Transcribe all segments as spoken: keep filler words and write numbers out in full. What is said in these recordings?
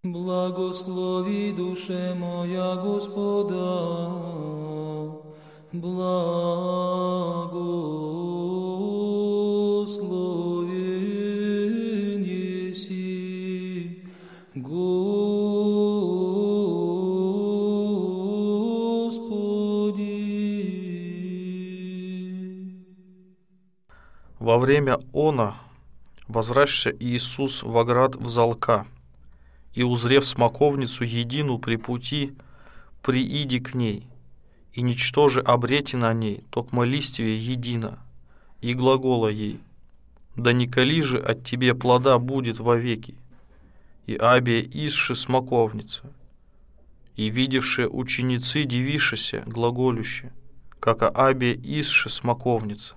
Благослови, душе моя, Господа, благословен еси, Господи. Во время она возвращся Иисус в оград взалка, и, узрев смоковницу едину при пути, прииди к ней, и ничтоже обрети на ней, токмо листвие едино, и глагола ей: да николи же от тебе плода будет вовеки, и абе исши смоковница, и видевшие ученицы дивишися глаголюще, как абе исши смоковница.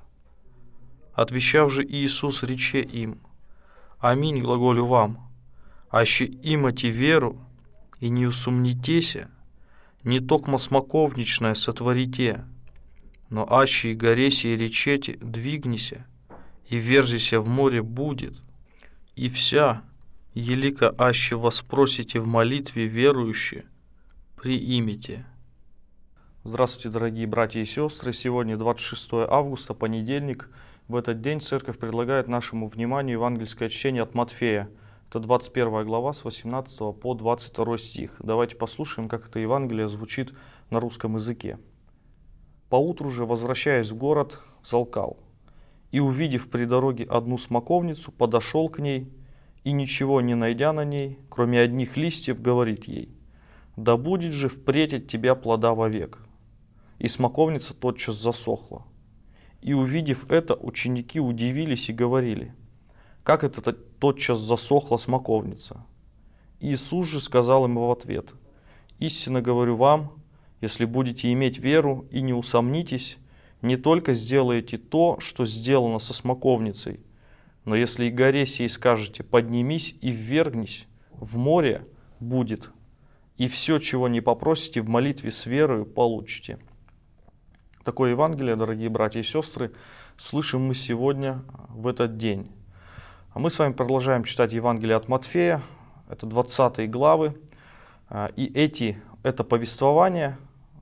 Отвечав же Иисус рече им: аминь глаголю вам, аще имате веру, и не усомнитеся, не токмо смоковничное сотворите, но аще и горесе и речете, двигнися, и верзися в море будет, и вся, елика аще воспросите в молитве верующие, приимите. Здравствуйте, дорогие братья и сестры! Сегодня двадцать шестое августа, понедельник. В этот день Церковь предлагает нашему вниманию евангельское чтение от Матфея. Это двадцать первая глава с восемнадцатого по двадцать второй стих. Давайте послушаем, как это Евангелие звучит на русском языке. «Поутру же, возвращаясь в город, взалкал, и, увидев при дороге одну смоковницу, подошел к ней, и, ничего не найдя на ней, кроме одних листьев, говорит ей: да будет же впредь от тебя плода вовек. И смоковница тотчас засохла. И, увидев это, ученики удивились и говорили: как это тотчас засохла смоковница? Иисус же сказал им в ответ: истинно говорю вам, если будете иметь веру и не усомнитесь, не только сделаете то, что сделано со смоковницей, но если и горе сей скажете: поднимись и ввергнись в море, будет, и все, чего не попросите, в молитве с верою получите». Такое Евангелие, дорогие братья и сестры, слышим мы сегодня в этот день. А мы с вами продолжаем читать Евангелие от Матфея, это двадцатые главы, и эти, это повествование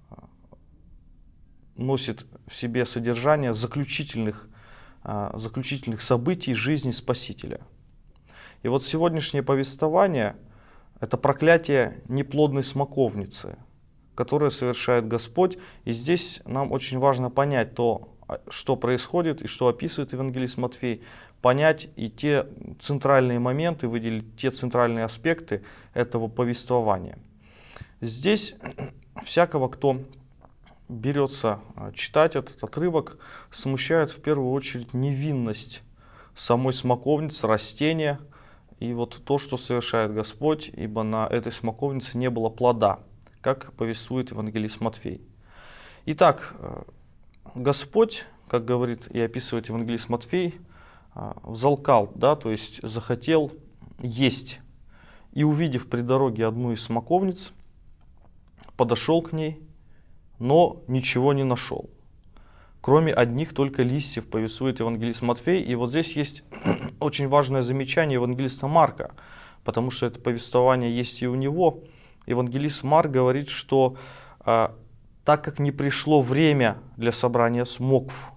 носит в себе содержание заключительных, заключительных событий жизни Спасителя. И вот сегодняшнее повествование – это проклятие неплодной смоковницы, которое совершает Господь. И здесь нам очень важно понять то, что происходит и что описывает евангелист Матфей, понять и те центральные моменты, выделить те центральные аспекты этого повествования. Здесь всякого, кто берется читать этот отрывок, смущает в первую очередь невинность самой смоковницы, растения, и вот то, что совершает Господь, ибо на этой смоковнице не было плода, как повествует евангелист Матфей. Итак, Господь, как говорит и описывает евангелист Матфей, взалкал, да, то есть захотел есть. И, увидев при дороге одну из смоковниц, подошел к ней, но ничего не нашел. Кроме одних только листьев, повествует евангелист Матфей. И вот здесь есть очень важное замечание евангелиста Марка, потому что это повествование есть и у него. Евангелист Марк говорит, что а, так как не пришло время для собрания смокв,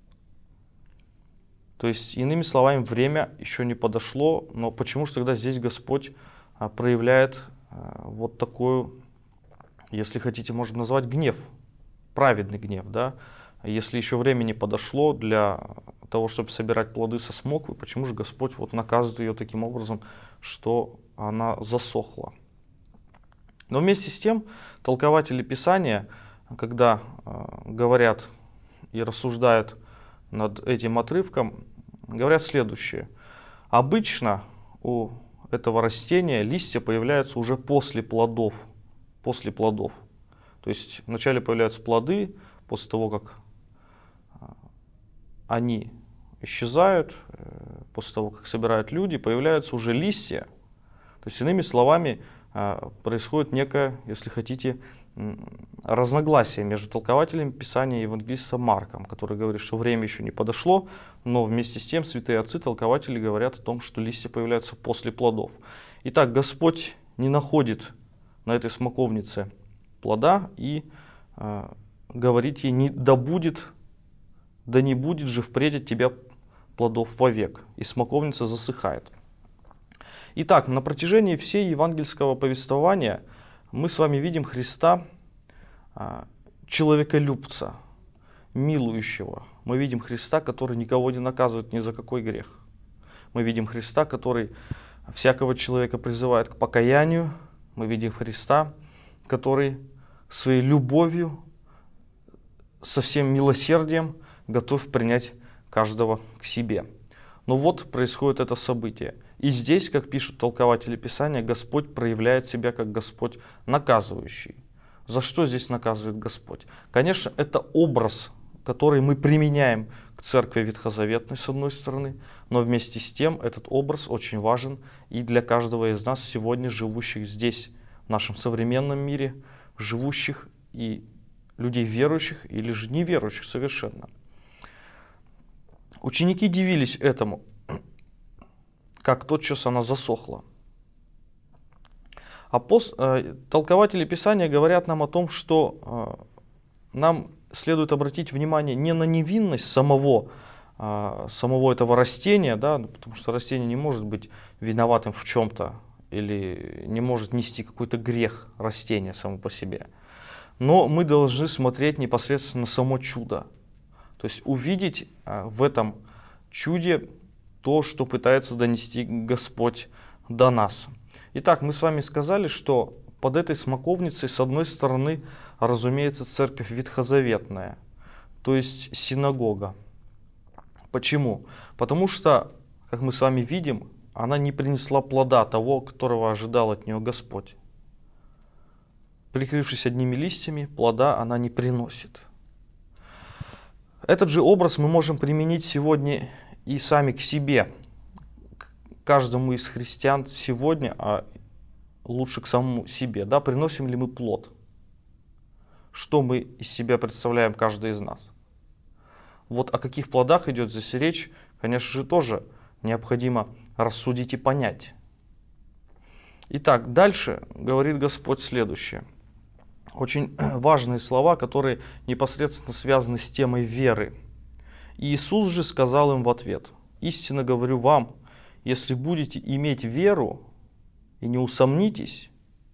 то есть, иными словами, время еще не подошло, но почему же тогда здесь Господь а, проявляет а, вот такую, если хотите, можно назвать гнев, праведный гнев, да? Если еще время не подошло для того, чтобы собирать плоды со смоквы, почему же Господь вот наказывает ее таким образом, что она засохла? Но вместе с тем толкователи Писания, когда э, говорят и рассуждают над этим отрывком, говорят следующее. Обычно у этого растения листья появляются уже после плодов. После плодов. То есть вначале появляются плоды, после того, как они исчезают, э, после того, как собирают люди, появляются уже листья. То есть, иными словами, происходит некое, если хотите, разногласие между толкователями Писания и евангелистом Марком, который говорит, что время еще не подошло, но вместе с тем святые отцы, толкователи говорят о том, что листья появляются после плодов. Итак, Господь не находит на этой смоковнице плода и э, говорит ей: не, да будет, да не будет же впредь от тебя плодов вовек. И смоковница засыхает. Итак, на протяжении всей евангельского повествования мы с вами видим Христа, человеколюбца, милующего. Мы видим Христа, который никого не наказывает ни за какой грех. Мы видим Христа, который всякого человека призывает к покаянию. Мы видим Христа, который своей любовью, со всем милосердием готов принять каждого к себе. Но вот происходит это событие. И здесь, как пишут толкователи Писания, Господь проявляет себя как Господь наказывающий. За что здесь наказывает Господь? Конечно, это образ, который мы применяем к церкви ветхозаветной, с одной стороны, но вместе с тем этот образ очень важен и для каждого из нас, сегодня живущих здесь, в нашем современном мире, живущих и людей верующих или же неверующих совершенно. Ученики дивились этому, как тотчас она засохла. Апост... Толкователи Писания говорят нам о том, что нам следует обратить внимание не на невинность самого, самого этого растения, да, потому что растение не может быть виноватым в чем-то или не может нести какой-то грех растения само по себе. Но мы должны смотреть непосредственно на само чудо. То есть увидеть в этом чуде то, что пытается донести Господь до нас. Итак, мы с вами сказали, что под этой смоковницей, с одной стороны, разумеется, церковь ветхозаветная, то есть синагога. Почему? Потому что, как мы с вами видим, она не принесла плода того, которого ожидал от нее Господь. Прикрывшись одними листьями, плода она не приносит. Этот же образ мы можем применить сегодня и сами к себе, к каждому из христиан сегодня, а лучше к самому себе. Да? Приносим ли мы плод? Что мы из себя представляем, каждый из нас? Вот о каких плодах идет здесь речь, конечно же, тоже необходимо рассудить и понять. Итак, дальше говорит Господь следующее. Очень важные слова, которые непосредственно связаны с темой веры. Иисус же сказал им в ответ: «Истинно говорю вам, если будете иметь веру и не усомнитесь,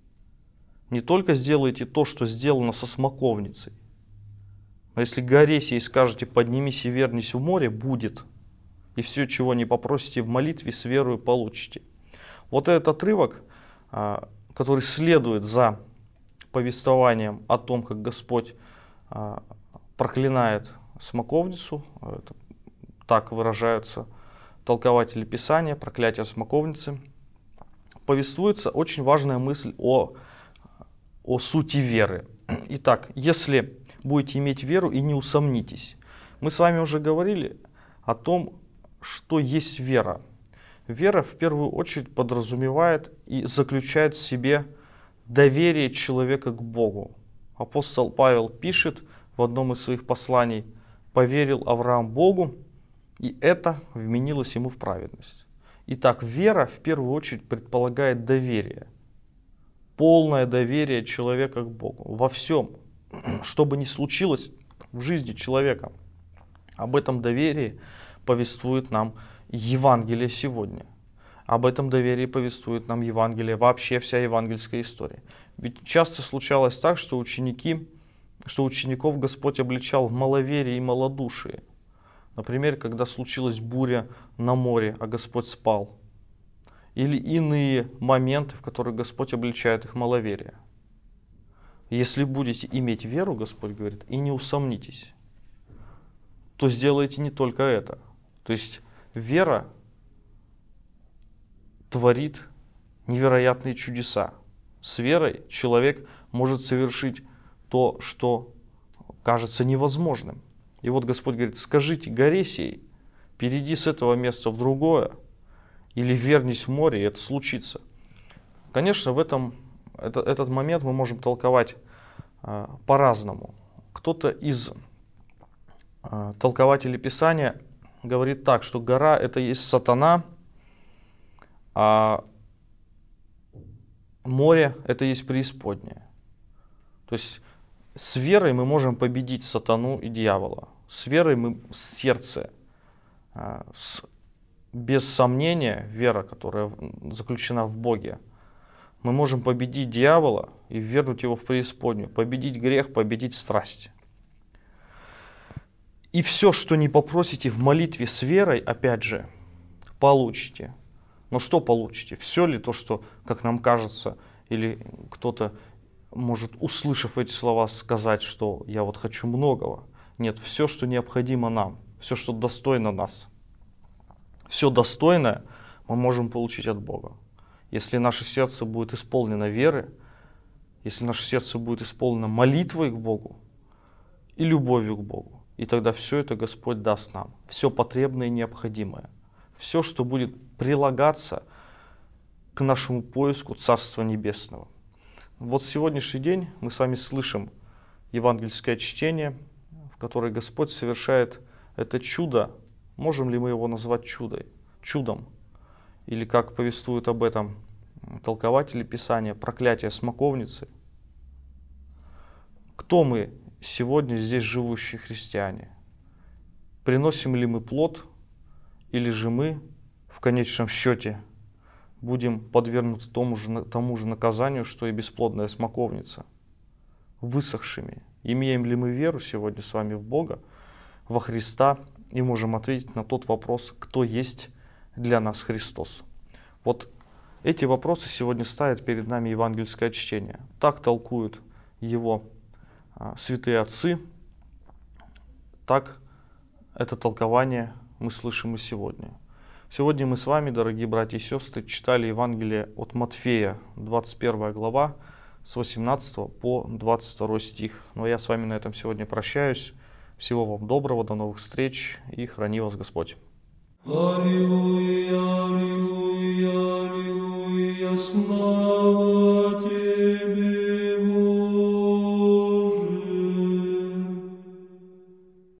не только сделаете то, что сделано со смоковницей, но если горе сей скажете: поднимись и вернись в море, будет, и все, чего не попросите в молитве, с верою получите». Вот этот отрывок, который следует за повествованием о том, как Господь проклинает смоковницу, это, так выражаются толкователи Писания, проклятие смоковницы, повествуется очень важная мысль о, о сути веры. Итак, если будете иметь веру и не усомнитесь. Мы с вами уже говорили о том, что есть вера. Вера в первую очередь подразумевает и заключает в себе доверие человека к Богу. Апостол Павел пишет в одном из своих посланий: «Поверил Авраам Богу, и это вменилось ему в праведность». Итак, вера в первую очередь предполагает доверие, полное доверие человека к Богу во всем, что бы ни случилось в жизни человека. Об этом доверии повествует нам Евангелие сегодня. Об этом доверии повествует нам Евангелие, вообще вся евангельская история. Ведь часто случалось так, что ученики, что учеников Господь обличал в маловерии и малодушии. Например, когда случилась буря на море, а Господь спал. Или иные моменты, в которых Господь обличает их маловерие. Если будете иметь веру, Господь говорит, и не усомнитесь, то сделайте не только это. То есть вера творит невероятные чудеса. С верой человек может совершить то, что кажется невозможным. И вот Господь говорит: скажите горе сей, перейди с этого места в другое, или вернись в море, и это случится. Конечно, в этом, это, этот момент мы можем толковать э, по-разному. Кто-то из э, толкователей Писания говорит так, что гора — это есть сатана, а море – это есть преисподняя. То есть с верой мы можем победить сатану и дьявола. С верой мы в сердце, с, без сомнения, вера, которая заключена в Боге, мы можем победить дьявола и ввергнуть его в преисподнюю, победить грех, победить страсть. И все, что не попросите в молитве с верой, опять же, получите. Но что получите? Все ли то, что, как нам кажется, или кто-то может, услышав эти слова, сказать, что я вот хочу многого? Нет, все, что необходимо нам, все, что достойно нас, все достойное мы можем получить от Бога. Если наше сердце будет исполнено веры, если наше сердце будет исполнено молитвой к Богу и любовью к Богу, и тогда все это Господь даст нам, все потребное и необходимое, все, что будет прилагаться к нашему поиску Царства Небесного. Вот сегодняшний день мы с вами слышим евангельское чтение, в которое Господь совершает это чудо. Можем ли мы его назвать чудом? Чудом. Или, как повествуют об этом толкователи Писания, проклятие смоковницы. Кто мы сегодня здесь живущие христиане? Приносим ли мы плод, или же мы в конечном счете будем подвергнуты тому же, тому же наказанию, что и бесплодная смоковница, высохшими? Имеем ли мы веру сегодня с вами в Бога, во Христа, и можем ответить на тот вопрос, кто есть для нас Христос? Вот эти вопросы сегодня ставят перед нами евангельское чтение. Так толкуют его а, святые отцы, так это толкование мы слышим и сегодня. Сегодня мы с вами, дорогие братья и сестры, читали Евангелие от Матфея, двадцать первая глава, с восемнадцатого по двадцать второй стих. Но я с вами на этом сегодня прощаюсь. Всего вам доброго, до новых встреч и храни вас Господь. Аллилуйя.